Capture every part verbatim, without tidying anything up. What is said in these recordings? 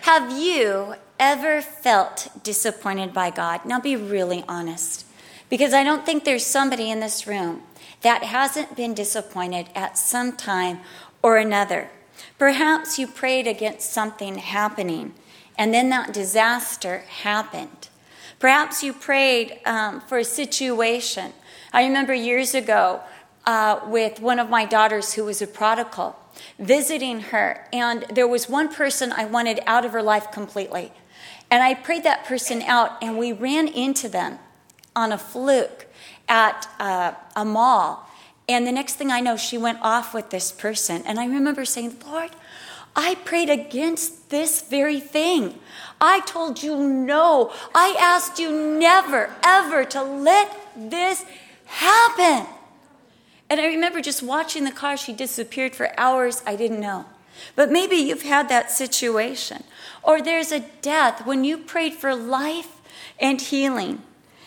Have you ever felt disappointed by God? Now be really honest, because I don't think there's somebody in this room that hasn't been disappointed at some time or another. Perhaps you prayed against something happening, and then that disaster happened. Perhaps you prayed um, for a situation. I remember years ago uh, with one of my daughters who was a prodigal, visiting her, and there was one person I wanted out of her life completely. And I prayed that person out, and we ran into them on a fluke at uh, a mall. And the next thing I know, she went off with this person. And I remember saying, Lord, I prayed against this very thing. I told you no. I asked you never, ever to let this happen. And I remember just watching the car. She disappeared for hours. I didn't know. But maybe you've had that situation. Or there's a death. When you prayed for life and healing,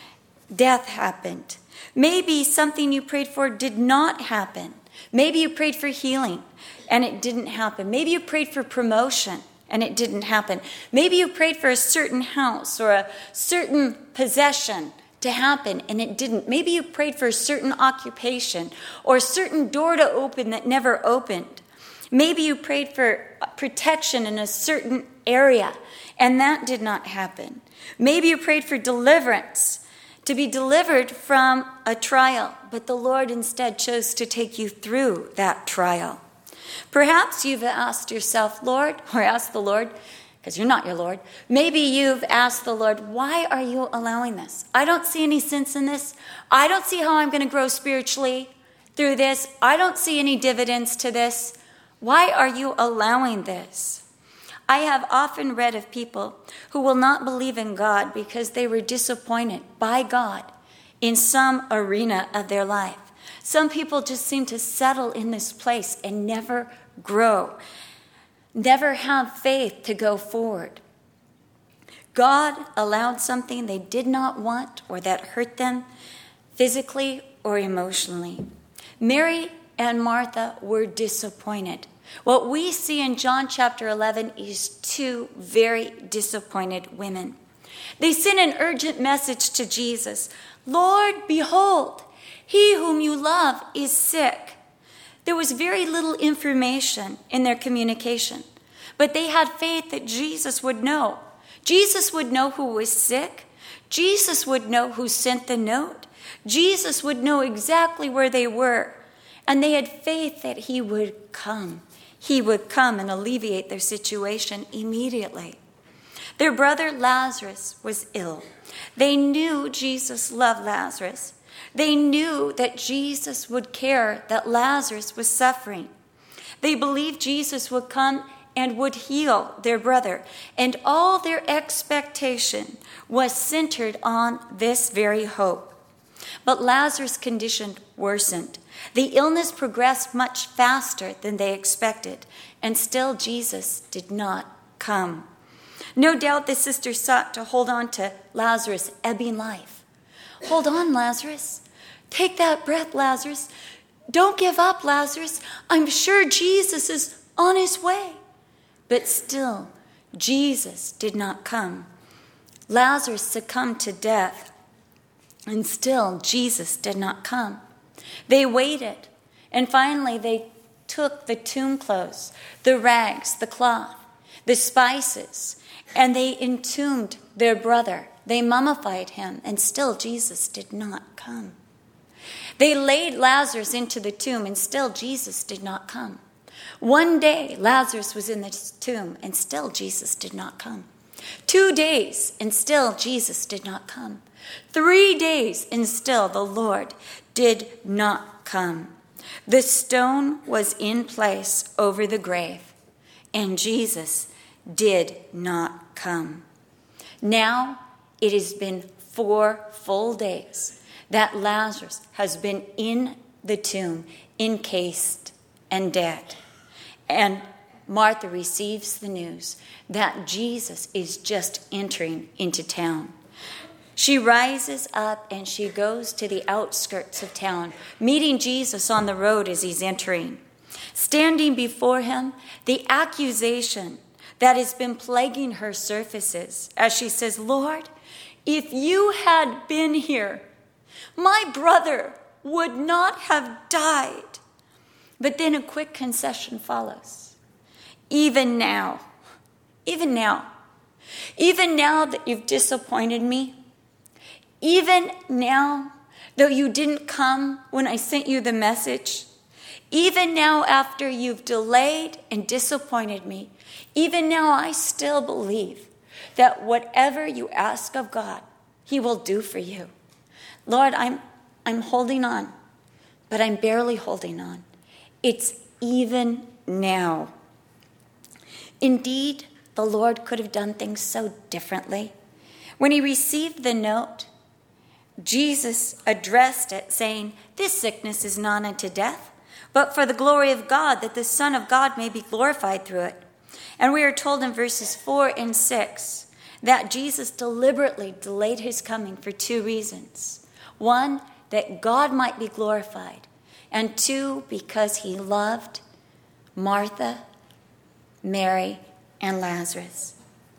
death happened. Maybe something you prayed for did not happen. Maybe you prayed for healing and it didn't happen. Maybe you prayed for promotion and it didn't happen. Maybe you prayed for a certain house or a certain possession to happen and it didn't. Maybe you prayed for a certain occupation or a certain door to open that never opened. Maybe you prayed for protection in a certain area and that did not happen. Maybe you prayed for deliverance, to be delivered from a trial, but the Lord instead chose to take you through that trial. Perhaps you've asked yourself, Lord, or asked the Lord, because you're not your Lord. Maybe you've asked the Lord, why are you allowing this? I don't see any sense in this. I don't see how I'm going to grow spiritually through this. I don't see any dividends to this. Why are you allowing this? I have often read of people who will not believe in God because they were disappointed by God in some arena of their life. Some people just seem to settle in this place and never grow, never have faith to go forward. God allowed something they did not want or that hurt them physically or emotionally. Mary and Martha were disappointed. What we see in John chapter eleven is two very disappointed women. They sent an urgent message to Jesus. Lord, behold, he whom you love is sick. There was very little information in their communication, but they had faith that Jesus would know. Jesus would know who was sick. Jesus would know who sent the note. Jesus would know exactly where they were. And they had faith that he would come. He would come and alleviate their situation immediately. Their brother Lazarus was ill. They knew Jesus loved Lazarus. They knew that Jesus would care that Lazarus was suffering. They believed Jesus would come and would heal their brother. And all their expectation was centered on this very hope. But Lazarus' condition worsened. The illness progressed much faster than they expected, and still Jesus did not come. No doubt the sisters sought to hold on to Lazarus' ebbing life. Hold on, Lazarus. Take that breath, Lazarus. Don't give up, Lazarus. I'm sure Jesus is on his way. But still, Jesus did not come. Lazarus succumbed to death, and still Jesus did not come. They waited, and finally they took the tomb clothes, the rags, the cloth, the spices, and they entombed their brother. They mummified him, and still Jesus did not come. They laid Lazarus into the tomb, and still Jesus did not come. One day, Lazarus was in the tomb, and still Jesus did not come. Two days, and still Jesus did not come. Three days, and still the Lord did not come. The stone was in place over the grave, and Jesus did not come. Now it has been four full days that Lazarus has been in the tomb, encased and dead. And Martha receives the news that Jesus is just entering into town. She rises up and she goes to the outskirts of town, meeting Jesus on the road as he's entering. Standing before him, the accusation that has been plaguing her surfaces as she says, Lord, if you had been here, my brother would not have died. But then a quick concession follows. Even now, even now, even now that you've disappointed me, even now, though you didn't come when I sent you the message, even now after you've delayed and disappointed me, even now I still believe that whatever you ask of God, he will do for you. Lord, I'm I'm holding on, but I'm barely holding on. It's even now. Indeed, the Lord could have done things so differently. When he received the note, Jesus addressed it saying, this sickness is not unto death, but for the glory of God, that the Son of God may be glorified through it. And we are told in verses four and six that Jesus deliberately delayed his coming for two reasons. One, that God might be glorified. And two, because he loved Martha, Mary, and Lazarus.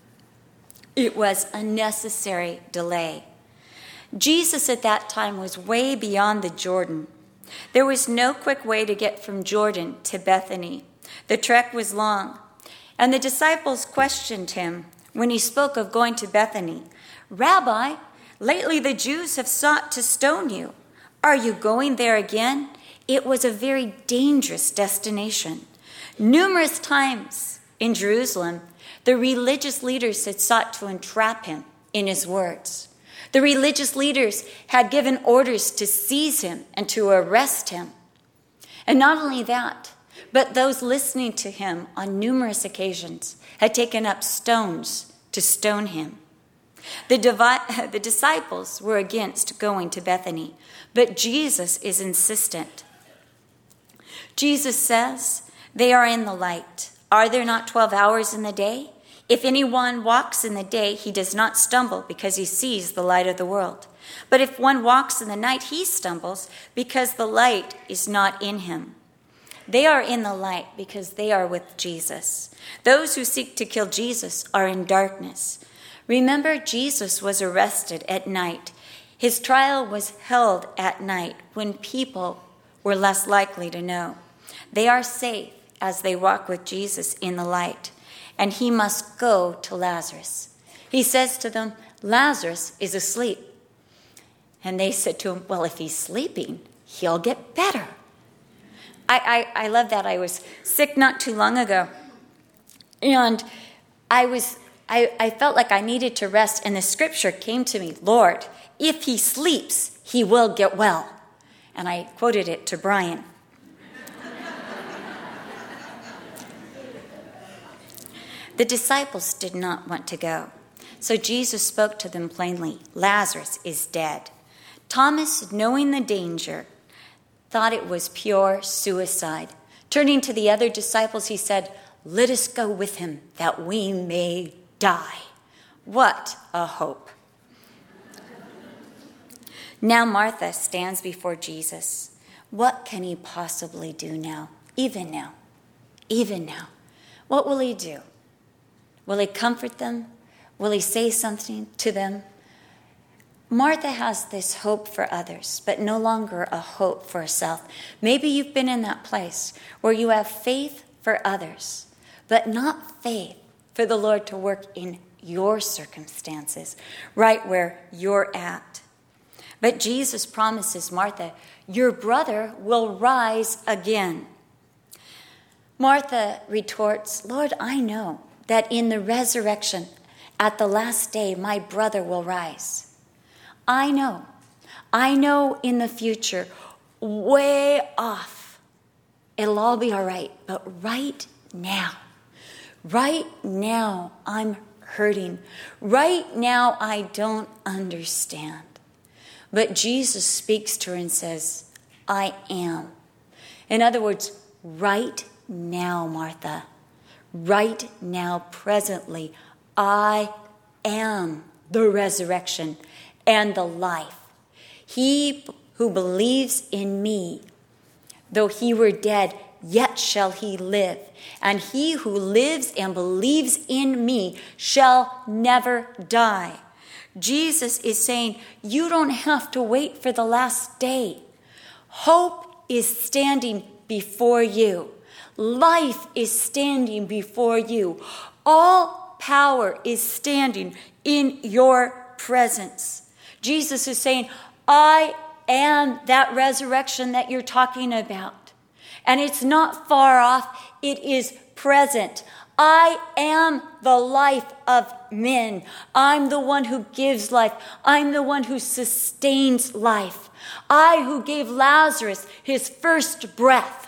It was a necessary delay. Jesus at that time was way beyond the Jordan. There was no quick way to get from Jordan to Bethany. The trek was long. And the disciples questioned him when he spoke of going to Bethany. Rabbi, lately the Jews have sought to stone you. Are you going there again? It was a very dangerous destination. Numerous times in Jerusalem, the religious leaders had sought to entrap him in his words. The religious leaders had given orders to seize him and to arrest him. And not only that, but those listening to him on numerous occasions had taken up stones to stone him. The, divi- the disciples were against going to Bethany, but Jesus is insistent. Jesus says, they are in the light. Are there not twelve hours in the day? If anyone walks in the day, he does not stumble because he sees the light of the world. But if one walks in the night, he stumbles because the light is not in him. They are in the light because they are with Jesus. Those who seek to kill Jesus are in darkness. Remember, Jesus was arrested at night. His trial was held at night when people were less likely to know. They are safe as they walk with Jesus in the light, and he must go to Lazarus. He says to them, Lazarus is asleep. And they said to him, well, if he's sleeping, he'll get better. I, I, I love that. I was sick not too long ago, and I was I, I felt like I needed to rest, and the scripture came to me, Lord, if he sleeps, he will get well. And I quoted it to Brian. The disciples did not want to go, so Jesus spoke to them plainly, Lazarus is dead. Thomas, knowing the danger, thought it was pure suicide. Turning to the other disciples, he said, let us go with him that we may die. What a hope. Now Martha stands before Jesus. What can he possibly do now? Even now. Even now. What will he do? Will he comfort them? Will he say something to them? Martha has this hope for others, but no longer a hope for herself. Maybe you've been in that place where you have faith for others, but not faith for the Lord to work in your circumstances, right where you're at. But Jesus promises Martha, your brother will rise again. Martha retorts, Lord, I know that in the resurrection, at the last day, my brother will rise. I know. I know in the future, way off, it'll all be all right. But right now, right now, I'm hurting. Right now, I don't understand. But Jesus speaks to her and says, I am. In other words, right now, Martha, right now, presently, I am the resurrection and the life. He who believes in me, though he were dead, yet shall he live. And he who lives and believes in me shall never die. Jesus is saying, you don't have to wait for the last day. Hope is standing before you. Life is standing before you. All power is standing in your presence. Jesus is saying, I am that resurrection that you're talking about. And it's not far off, it is present. I am the life of men. I'm the one who gives life. I'm the one who sustains life. I who gave Lazarus his first breath.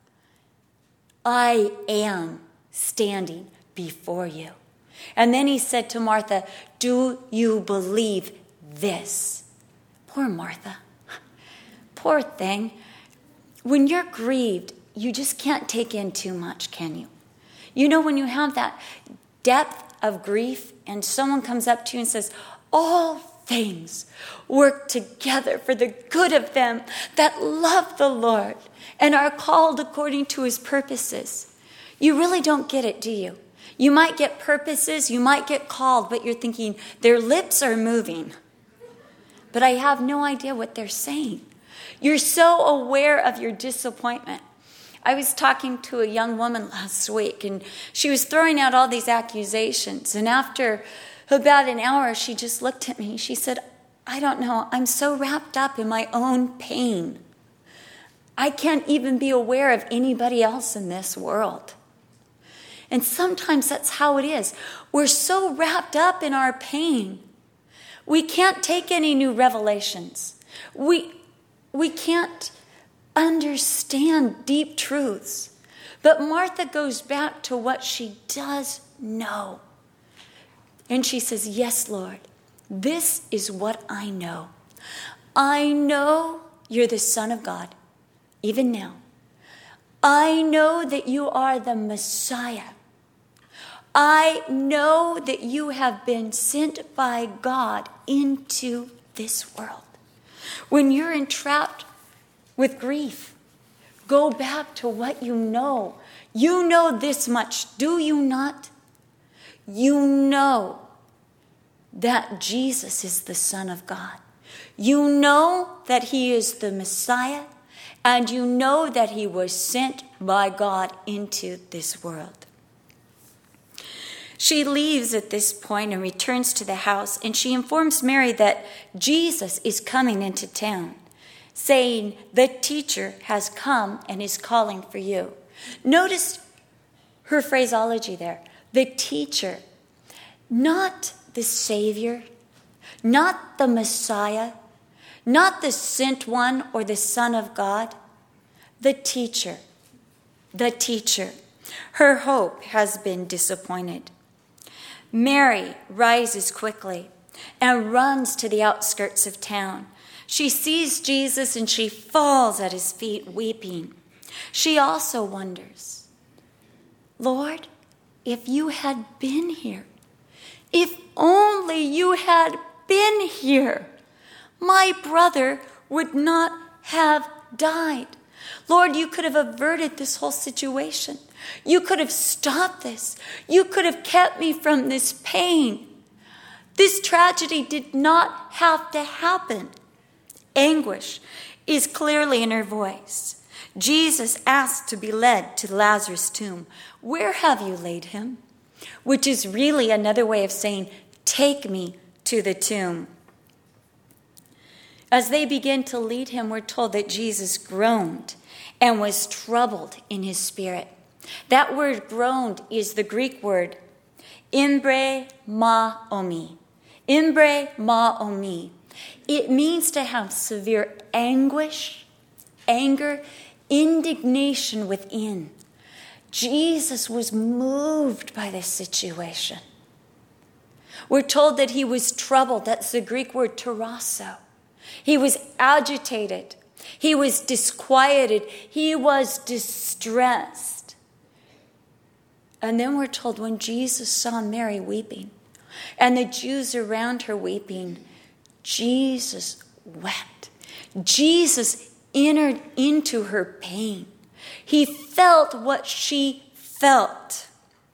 I am standing before you. And then he said to Martha, do you believe this? Poor Martha. Poor thing. When you're grieved, you just can't take in too much, can you? You know, when you have that depth of grief and someone comes up to you and says, all things work together for the good of them that love the Lord and are called according to his purposes. You really don't get it, do you? You might get purposes, you might get called, but you're thinking, their lips are moving. But I have no idea what they're saying. You're so aware of your disappointment. I was talking to a young woman last week, and she was throwing out all these accusations. And after about an hour, she just looked at me. She said, I don't know. I'm so wrapped up in my own pain. I can't even be aware of anybody else in this world. And sometimes that's how it is. We're so wrapped up in our pain. We can't take any new revelations. We... We can't understand deep truths. But Martha goes back to what she does know. And she says, yes, Lord, this is what I know. I know you're the Son of God, even now. I know that you are the Messiah. I know that you have been sent by God into this world. When you're entrapped with grief, go back to what you know. You know this much, do you not? You know that Jesus is the Son of God. You know that he is the Messiah, and you know that he was sent by God into this world. She leaves at this point and returns to the house, and she informs Mary that Jesus is coming into town, saying, the teacher has come and is calling for you. Notice her phraseology there. The teacher, not the Savior, not the Messiah, not the sent one or the Son of God. The teacher, the teacher. Her hope has been disappointed. Mary rises quickly and runs to the outskirts of town. She sees Jesus and she falls at his feet weeping. She also wonders, Lord, if you had been here, if only you had been here, my brother would not have died. Lord, you could have averted this whole situation. You could have stopped this. You could have kept me from this pain. This tragedy did not have to happen. Anguish is clearly in her voice. Jesus asked to be led to Lazarus' tomb. Where have you laid him? Which is really another way of saying, take me to the tomb. As they begin to lead him, we're told that Jesus groaned and was troubled in his spirit. That word groaned is the Greek word imbre ma omi. Imbre ma omi. It means to have severe anguish, anger, indignation within. Jesus was moved by this situation. We're told that he was troubled. That's the Greek word tarasso. He was agitated. He was disquieted. He was distressed. And then we're told when Jesus saw Mary weeping and the Jews around her weeping, Jesus wept. Jesus entered into her pain. He felt what she felt.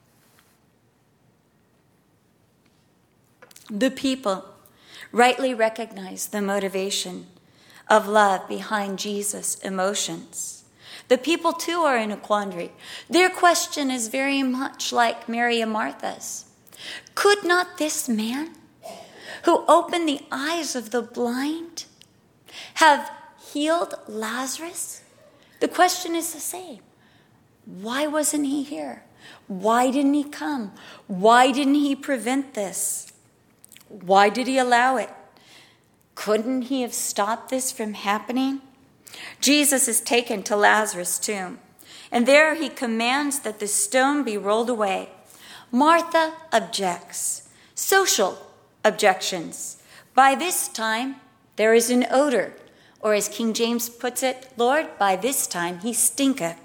The people rightly recognize the motivation of love behind Jesus' emotions. The people too are in a quandary. Their question is very much like Mary and Martha's. Could not this man who opened the eyes of the blind have healed Lazarus? The question is the same. Why wasn't he here? Why didn't he come? Why didn't he prevent this? Why did he allow it? Couldn't he have stopped this from happening? Jesus is taken to Lazarus' tomb, and there he commands that the stone be rolled away. Martha objects. Social objections. By this time, there is an odor, or as King James puts it, Lord, by this time he stinketh.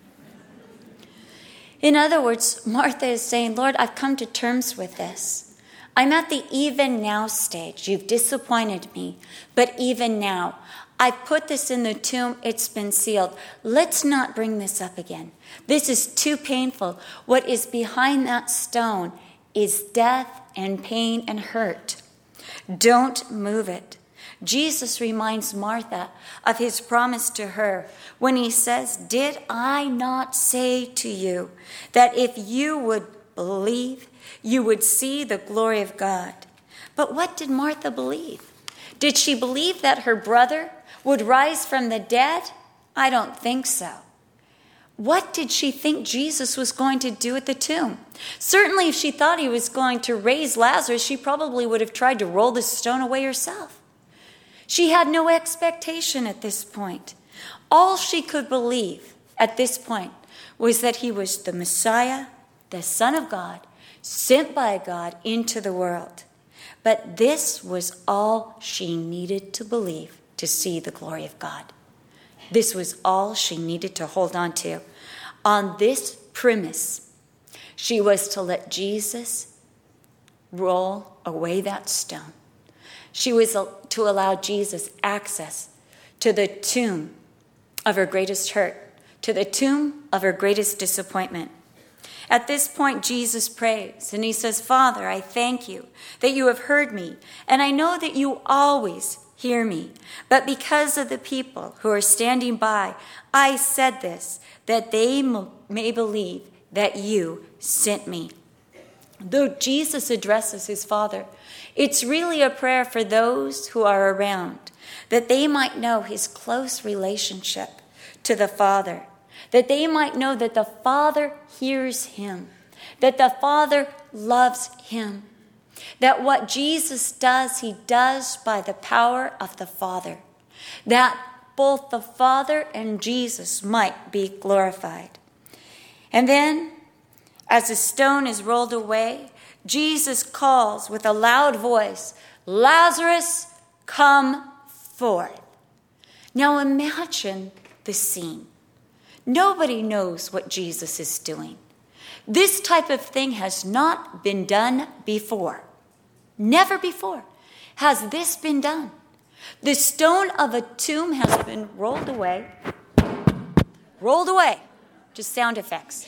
In other words, Martha is saying, Lord, I've come to terms with this. I'm at the even now stage. You've disappointed me, but even now, I put this in the tomb. It's been sealed. Let's not bring this up again. This is too painful. What is behind that stone is death and pain and hurt. Don't move it. Jesus reminds Martha of his promise to her when he says, did I not say to you that if you would believe, you would see the glory of God? But what did Martha believe? Did she believe that her brother would rise from the dead? I don't think so. What did she think Jesus was going to do at the tomb? Certainly, if she thought he was going to raise Lazarus, she probably would have tried to roll the stone away herself. She had no expectation at this point. All she could believe at this point was that he was the Messiah, the Son of God, sent by God into the world. But this was all she needed to believe to see the glory of God. This was all she needed to hold on to. On this premise, she was to let Jesus roll away that stone. She was to allow Jesus access to the tomb of her greatest hurt, to the tomb of her greatest disappointment. At this point, Jesus prays, and he says, Father, I thank you that you have heard me, and I know that you always hear me. But because of the people who are standing by, I said this, that they may believe that you sent me. Though Jesus addresses his Father, it's really a prayer for those who are around, that they might know his close relationship to the Father, that they might know that the Father hears him, that the Father loves him, that what Jesus does, he does by the power of the Father, that both the Father and Jesus might be glorified. And then, as the stone is rolled away, Jesus calls with a loud voice, Lazarus, come forth. Now imagine the scene. Nobody knows what Jesus is doing. This type of thing has not been done before. Never before has this been done. The stone of a tomb has been rolled away. Rolled away. Just sound effects.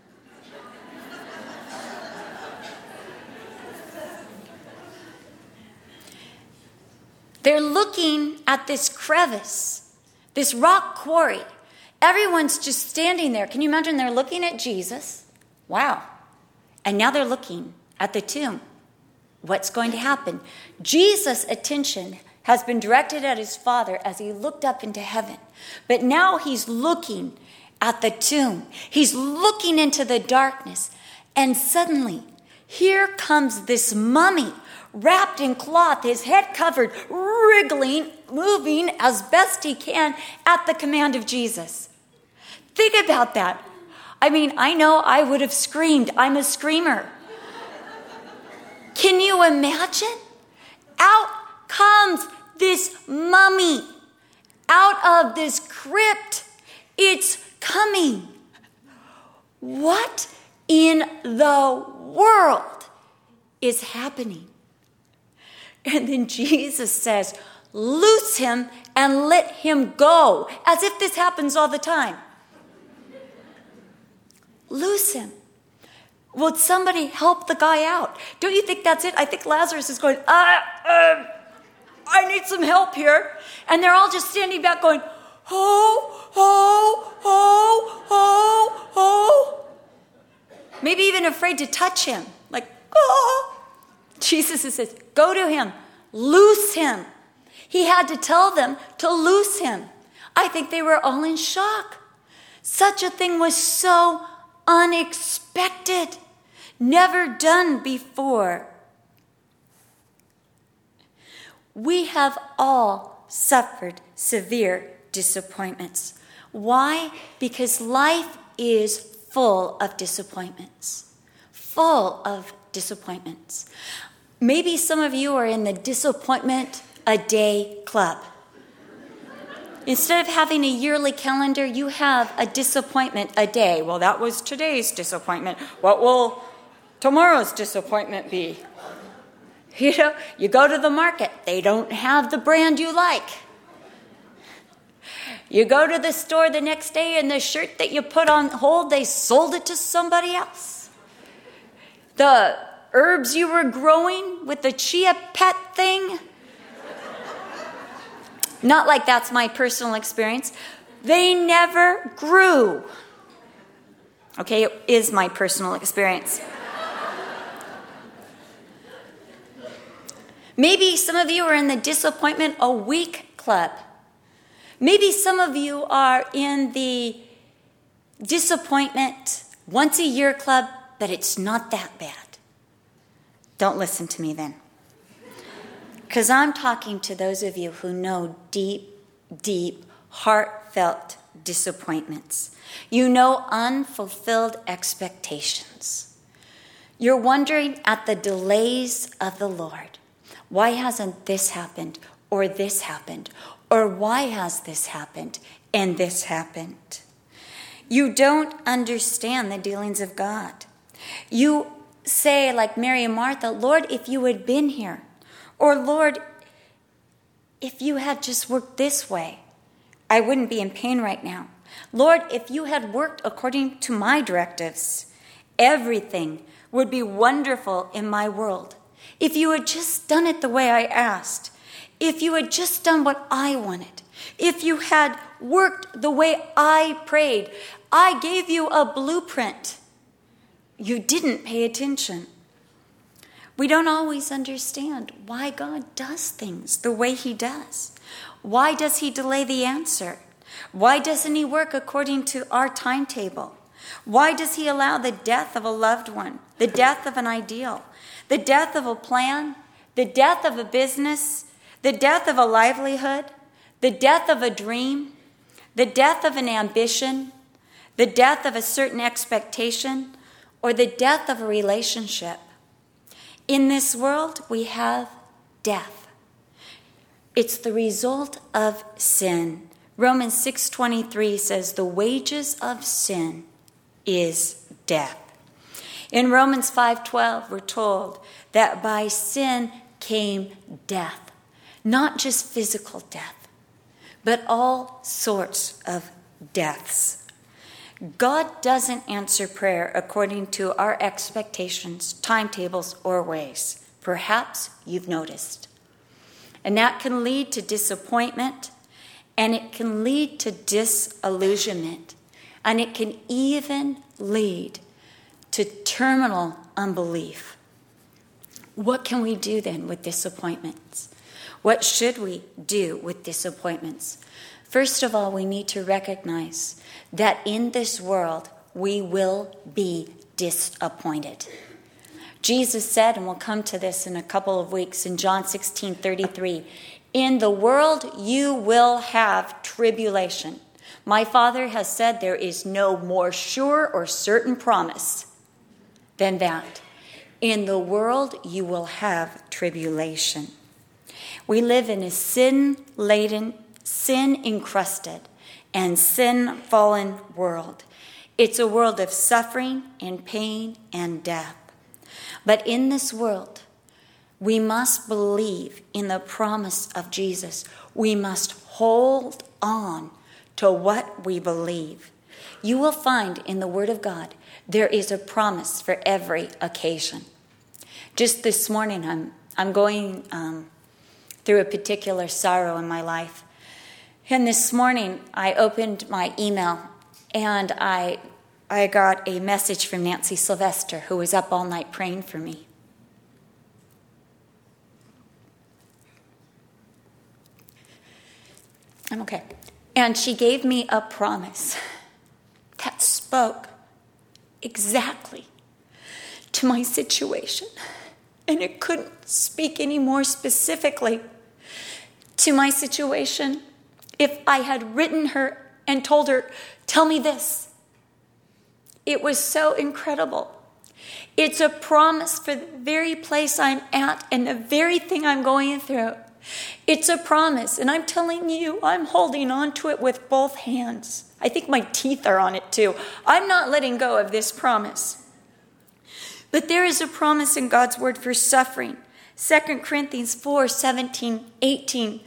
They're looking at this crevice, this rock quarry. Everyone's just standing there. Can you imagine? They're looking at Jesus. Wow. And now they're looking at the tomb. What's going to happen? Jesus' attention has been directed at his Father as he looked up into heaven. But now he's looking at the tomb. He's looking into the darkness. And suddenly, here comes this mummy, wrapped in cloth, his head covered, wriggling, moving as best he can at the command of Jesus. Think about that. I mean, I know I would have screamed. I'm a screamer. Can you imagine? Out comes this mummy out of this crypt. It's coming. What in the world is happening? And then Jesus says, loose him and let him go, as if this happens all the time. Loose him. Would somebody help the guy out? Don't you think that's it? I think Lazarus is going, ah, uh, I need some help here. And they're all just standing back going, oh, oh, oh, oh, oh. Maybe even afraid to touch him. Like, oh. Jesus says, go to him. Loose him. He had to tell them to loose him. I think they were all in shock. Such a thing was so unexpected. Never done before. We have all suffered severe disappointments. Why? Because life is full of disappointments. Full of disappointments. Maybe some of you are in the disappointment a day club. Instead of having a yearly calendar, you have a disappointment a day. Well, that was today's disappointment. What will tomorrow's disappointment be? You know, you go to the market, they don't have the brand you like. You go to the store the next day and the shirt that you put on hold, they sold it to somebody else. The herbs you were growing with the chia pet thing, not like that's my personal experience, they never grew. Okay, it is my personal experience. Maybe some of you are in the disappointment a week club. Maybe some of you are in the disappointment once a year club, but it's not that bad. Don't listen to me then. Because I'm talking to those of you who know deep, deep, heartfelt disappointments. You know unfulfilled expectations. You're wondering at the delays of the Lord. Why hasn't this happened, or this happened, or why has this happened, and this happened? You don't understand the dealings of God. You say, like Mary and Martha, Lord, if you had been here, or Lord, if you had just worked this way, I wouldn't be in pain right now. Lord, if you had worked according to my directives, everything would be wonderful in my world. If you had just done it the way I asked, if you had just done what I wanted, if you had worked the way I prayed, I gave you a blueprint. You didn't pay attention. We don't always understand why God does things the way he does. Why does he delay the answer? Why doesn't he work according to our timetable? Why does he allow the death of a loved one, the death of an ideal, the death of a plan, the death of a business, the death of a livelihood, the death of a dream, the death of an ambition, the death of a certain expectation, or the death of a relationship? In this world, we have death. It's the result of sin. Romans six twenty-three says the wages of sin is death. In Romans five twelve, we're told that by sin came death. Not just physical death, but all sorts of deaths. God doesn't answer prayer according to our expectations, timetables, or ways. Perhaps you've noticed. And that can lead to disappointment, and it can lead to disillusionment, and it can even lead to terminal unbelief. What can we do then with disappointments? What should we do with disappointments? First of all, we need to recognize that in this world, we will be disappointed. Jesus said, and we'll come to this in a couple of weeks, in John sixteen thirty-three, in the world you will have tribulation. My Father has said there is no more sure or certain promise than that. In the world you will have tribulation. We live in a sin-laden, sin-encrusted, and sin-fallen world. It's a world of suffering and pain and death. But in this world, we must believe in the promise of Jesus. We must hold on to what we believe. You will find in the Word of God There is a promise for every occasion. Just this morning, I'm I'm going um, through a particular sorrow in my life. And this morning, I opened my email, and I I got a message from Nancy Sylvester, who was up all night praying for me. I'm okay. And she gave me a promise that spoke exactly to my situation. And it couldn't speak any more specifically to my situation if I had written her and told her, tell me this. It was so incredible. It's a promise for the very place I'm at and the very thing I'm going through. It's a promise, and I'm telling you, I'm holding on to it with both hands. I think my teeth are on it too. I'm not letting go of this promise. But there is a promise in God's word for suffering. Second Corinthians four, seventeen, eighteen.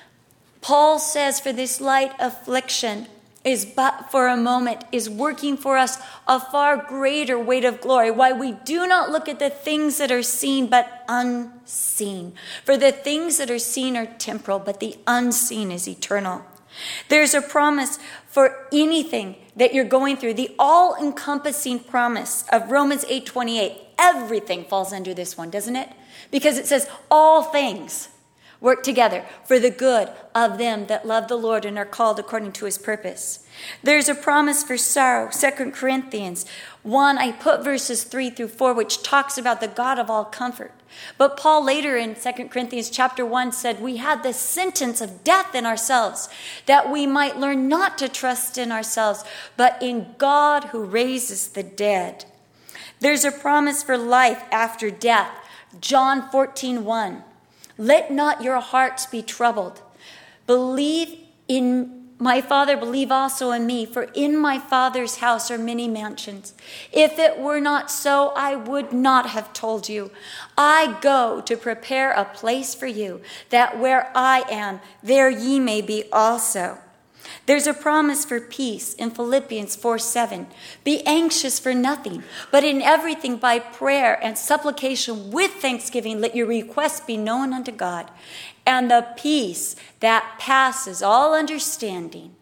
Paul says, for this light affliction is but for a moment, is working for us a far greater weight of glory. Why we do not look at the things that are seen, but unseen. For the things that are seen are temporal, but the unseen is eternal. There's a promise for anything that you're going through. The all-encompassing promise of Romans eight twenty-eight. Everything falls under this one, doesn't it? Because it says all things work together for the good of them that love the Lord and are called according to his purpose. There's a promise for sorrow. Second Corinthians one, I put verses three through four, which talks about the God of all comfort. But Paul later in Second Corinthians chapter one said, we had the sentence of death in ourselves, that we might learn not to trust in ourselves, but in God who raises the dead. There's a promise for life after death. John fourteen one. Let not your hearts be troubled. Believe in my Father, believe also in me, for in my Father's house are many mansions. If it were not so, I would not have told you. I go to prepare a place for you, that where I am, there ye may be also. There's a promise for peace in Philippians four seven. Be anxious for nothing, but in everything by prayer and supplication with thanksgiving, let your requests be known unto God. And the peace that passes all understanding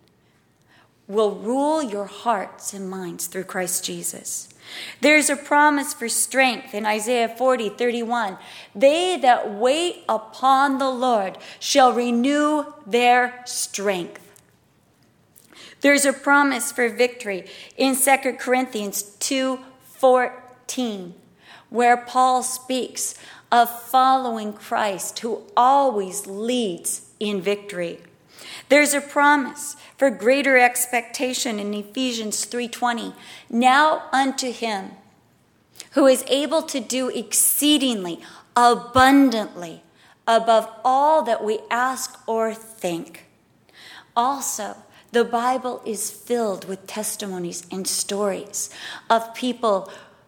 will rule your hearts and minds through Christ Jesus. There's a promise for strength in Isaiah forty thirty-one. They that wait upon the Lord shall renew their strength. There's a promise for victory in Second Corinthians two fourteen, where Paul speaks of following Christ, who always leads in victory. There's a promise for greater expectation in Ephesians three twenty. Now unto him who is able to do exceedingly abundantly above all that we ask or think. Also, the Bible is filled with testimonies and stories of people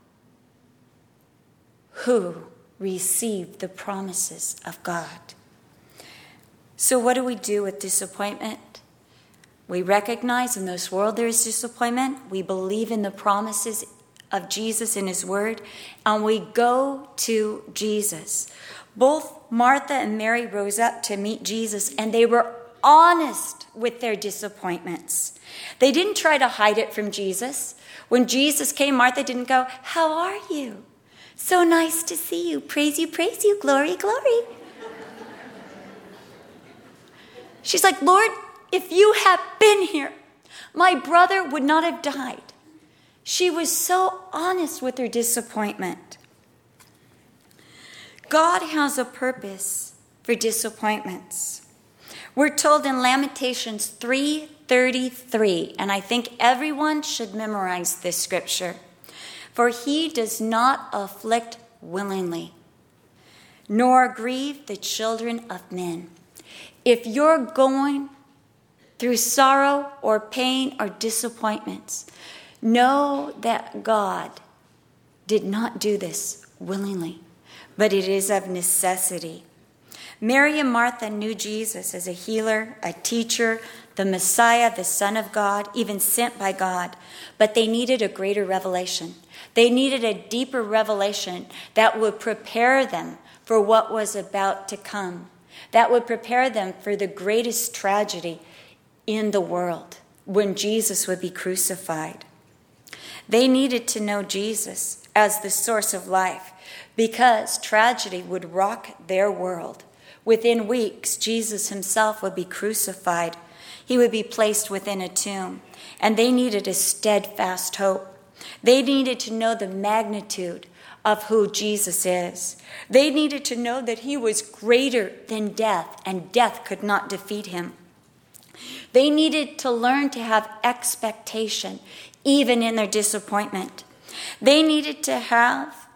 who received the promises of God. So what do we do with disappointment? We recognize in this world there is disappointment. We believe in the promises of Jesus in his word, and we go to Jesus. Both Martha and Mary rose up to meet Jesus, and they were honest with their disappointments. They didn't try to hide it from Jesus. When Jesus came, Martha didn't go, how are you? So nice to see you. Praise you, praise you. Glory, glory. She's like, Lord, if you had been here, my brother would not have died. She was so honest with her disappointment. God has a purpose for disappointments. We're told in Lamentations three thirty-three, and I think everyone should memorize this scripture. For he does not afflict willingly, nor grieve the children of men. If you're going through sorrow or pain or disappointments, know that God did not do this willingly, but it is of necessity. Mary and Martha knew Jesus as a healer, a teacher, the Messiah, the Son of God, even sent by God, but they needed a greater revelation. They needed a deeper revelation that would prepare them for what was about to come, that would prepare them for the greatest tragedy in the world, when Jesus would be crucified. They needed to know Jesus as the source of life, because tragedy would rock their world. Within weeks, Jesus himself would be crucified. He would be placed within a tomb, and they needed a steadfast hope. They needed to know the magnitude of who Jesus is. They needed to know that he was greater than death, and death could not defeat him. They needed to learn to have expectation, even in their disappointment. They needed to have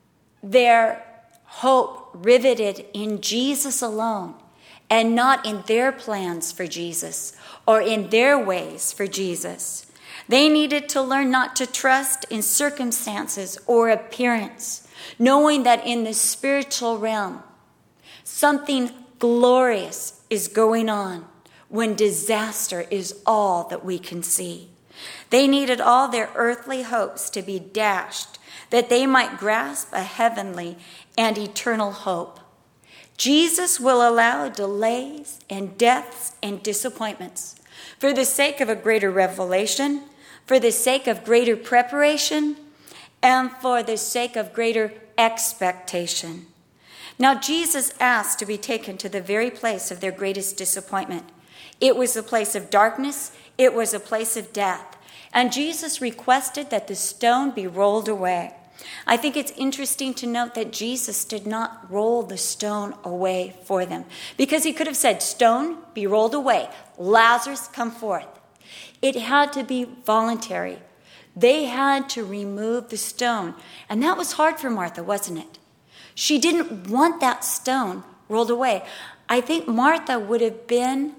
their hope riveted in Jesus alone, and not in their plans for Jesus or in their ways for Jesus. They needed to learn not to trust in circumstances or appearance, knowing that in the spiritual realm, something glorious is going on when disaster is all that we can see. They needed all their earthly hopes to be dashed, that they might grasp a heavenly and eternal hope. Jesus will allow delays and deaths and disappointments for the sake of a greater revelation, for the sake of greater preparation, and for the sake of greater expectation. Now, Jesus asked to be taken to the very place of their greatest disappointment. It was a place of darkness. It was a place of death. And Jesus requested that the stone be rolled away. I think it's interesting to note that Jesus did not roll the stone away for them, because he could have said, "Stone, be rolled away. Lazarus, come forth." It had to be voluntary. They had to remove the stone. And that was hard for Martha, wasn't it? She didn't want that stone rolled away. I think Martha would have been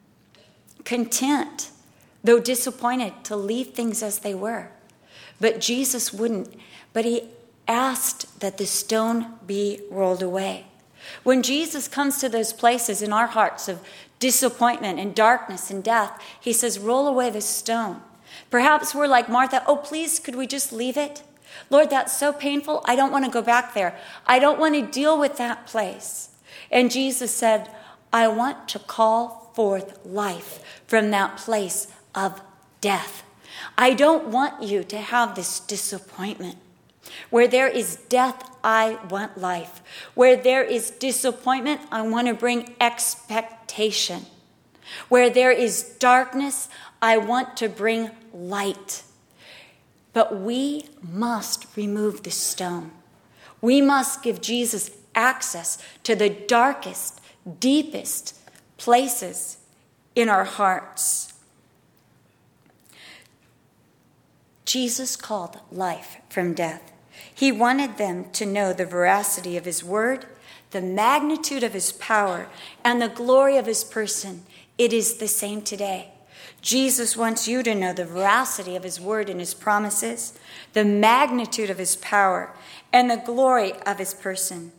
content, though disappointed, to leave things as they were. But Jesus wouldn't. But he asked that the stone be rolled away. When Jesus comes to those places in our hearts of disappointment and darkness and death, he says, roll away the stone. Perhaps we're like Martha, oh, please, could we just leave it? Lord, that's so painful. I don't want to go back there. I don't want to deal with that place. And Jesus said, I want to call forth life from that place of death. I don't want you to have this disappointment. Where there is death, I want life. Where there is disappointment, I want to bring expectation. Where there is darkness, I want to bring light. But we must remove the stone. We must give Jesus access to the darkest, deepest places in our hearts. Jesus called life from death. He wanted them to know the veracity of his word, the magnitude of his power, and the glory of his person. It is the same today. Jesus wants you to know the veracity of his word and his promises, the magnitude of his power, and the glory of his person.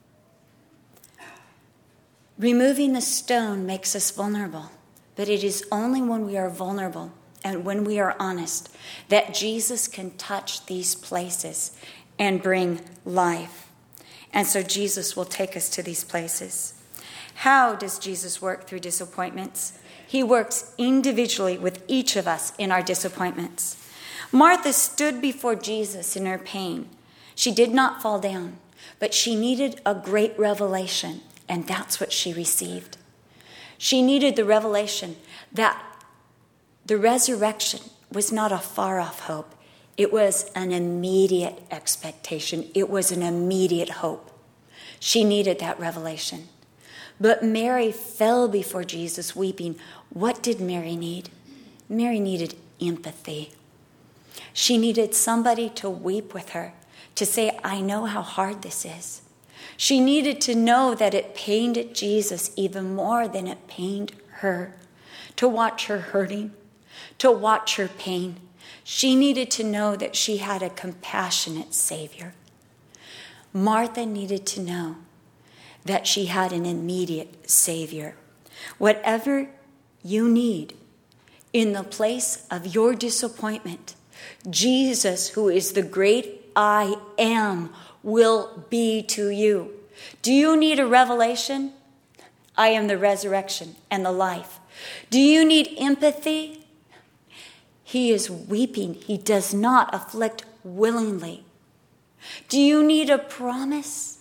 Removing the stone makes us vulnerable, but it is only when we are vulnerable and when we are honest that Jesus can touch these places and bring life. And so Jesus will take us to these places. How does Jesus work through disappointments? He works individually with each of us in our disappointments. Martha stood before Jesus in her pain. She did not fall down, but she needed a great revelation, and that's what she received. She needed the revelation that the resurrection was not a far-off hope. It was an immediate expectation. It was an immediate hope. She needed that revelation. But Mary fell before Jesus weeping. What did Mary need? Mary needed empathy. She needed somebody to weep with her, to say, I know how hard this is. She needed to know that it pained Jesus even more than it pained her, to watch her hurting, to watch her pain. She needed to know that she had a compassionate Savior. Martha needed to know that she had an immediate Savior. Whatever you need in the place of your disappointment, Jesus, who is the great I am, will be to you. Do you need a revelation? I am the resurrection and the life. Do you need empathy? He is weeping. He does not afflict willingly. Do you need a promise?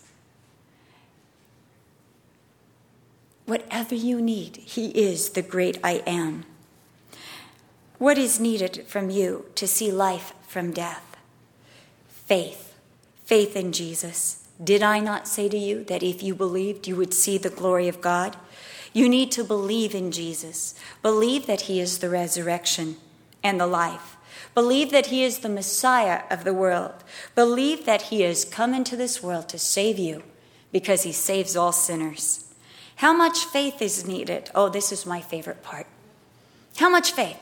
Whatever you need, he is the great I am. What is needed from you to see life from death? Faith. Faith in Jesus. Did I not say to you that if you believed, you would see the glory of God? You need to believe in Jesus. Believe that he is the resurrection and the life. Believe that he is the Messiah of the world. Believe that he has come into this world to save you because he saves all sinners. How much faith is needed? Oh, this is my favorite part. How much faith?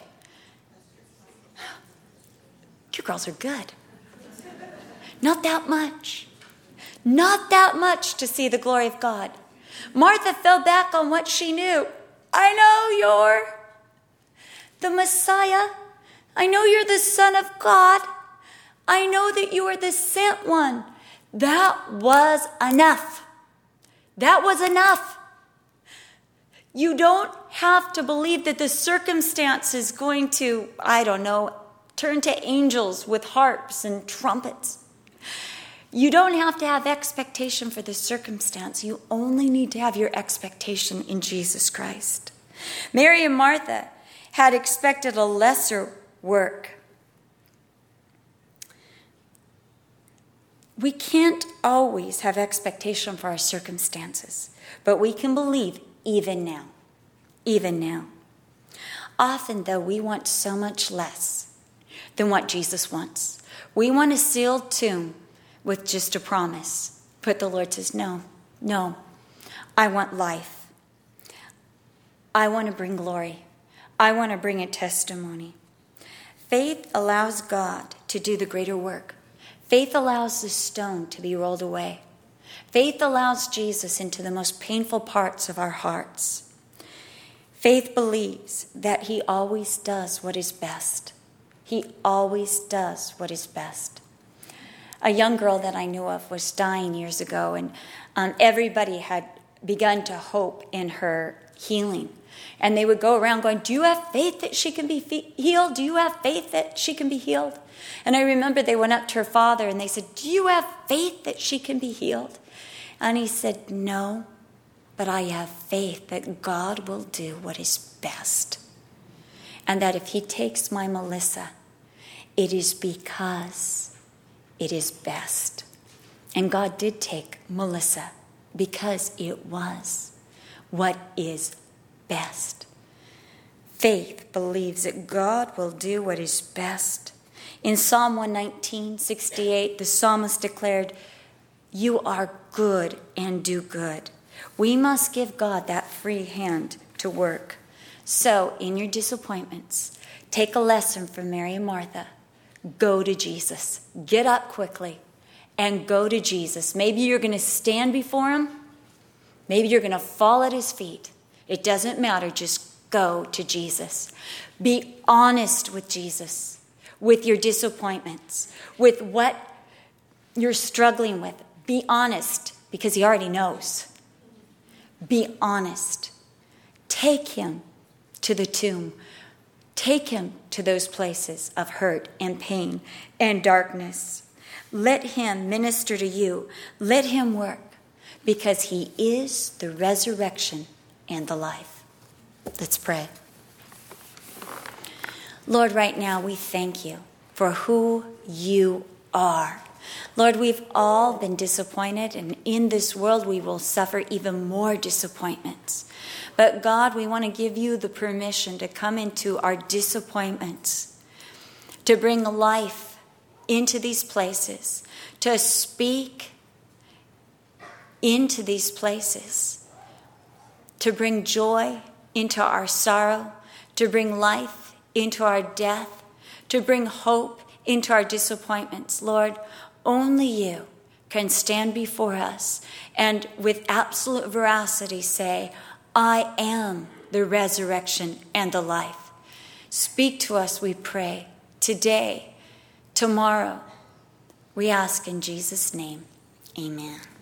You girls are good. Not that much. Not that much to see the glory of God. Martha fell back on what she knew. I know you're the Messiah. I know you're the Son of God. I know that you are the sent one. That was enough. That was enough. You don't have to believe that the circumstance is going to, I don't know, turn to angels with harps and trumpets. You don't have to have expectation for the circumstance. You only need to have your expectation in Jesus Christ. Mary and Martha had expected a lesser work. We can't always have expectation for our circumstances, but we can believe even now. Even now. Often, though, we want so much less than what Jesus wants. We want a sealed tomb with just a promise. But the Lord says, no, no, I want life. I want to bring glory. I want to bring a testimony. Faith allows God to do the greater work. Faith allows the stone to be rolled away. Faith allows Jesus into the most painful parts of our hearts. Faith believes that he always does what is best. He always does what is best. A young girl that I knew of was dying years ago, and um, everybody had begun to hope in her healing. And they would go around going, do you have faith that she can be fe- healed? Do you have faith that she can be healed? And I remember they went up to her father and they said, do you have faith that she can be healed? And he said, no, but I have faith that God will do what is best. And that if he takes my Melissa, it is because it is best. And God did take Melissa because it was what is best. Faith believes that God will do what is best. In Psalm one nineteen, sixty-eight, the psalmist declared, you are good and do good. We must give God that free hand to work. So, in your disappointments, take a lesson from Mary and Martha. Go to Jesus. Get up quickly and go to Jesus. Maybe you're going to stand before him. Maybe you're going to fall at his feet. It doesn't matter. Just go to Jesus. Be honest with Jesus, with your disappointments, with what you're struggling with. Be honest, because he already knows. Be honest. Take him to the tomb. Take him to those places of hurt and pain and darkness. Let him minister to you. Let him work, because he is the resurrection and the life. Let's pray. Lord, right now we thank you for who you are. Lord, we've all been disappointed, and in this world we will suffer even more disappointments. But God, we want to give you the permission to come into our disappointments, to bring life into these places, to speak into these places, to bring joy into our sorrow, to bring life into our death, to bring hope into our disappointments. Lord, only you can stand before us and with absolute veracity say, I am the resurrection, and the life. Speak to us, we pray, today, tomorrow. We ask in Jesus' name, amen.